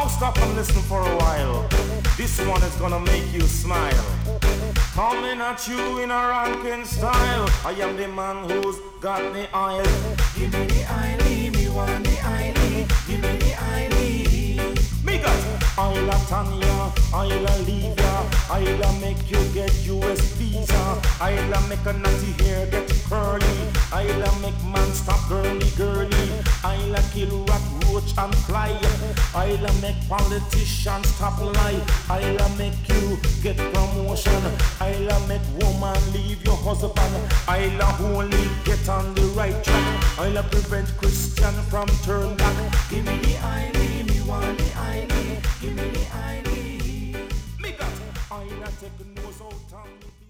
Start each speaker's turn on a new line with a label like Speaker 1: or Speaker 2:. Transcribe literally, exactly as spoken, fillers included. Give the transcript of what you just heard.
Speaker 1: Now stop and listen for a while. This one is gonna make you smile. Coming at you in a ranking style. I am the man who's got the oil. Give me the oil, me want the oil. Give me the oil. Me got oil a Tanya, oil a Livia, oil a make you get U S visa, oil a make a natty hair get curly, oil a make man stop girly girly, oil a kill rat, roach and fly, oil a make politicians stop lie, oil a make you get promotion, oil a make woman leave your husband, oil a only get on the right track, oil a prevent Christian from turn back. Give me the oil, me want the oil, give me the oil. Me got oil a take nose out on me.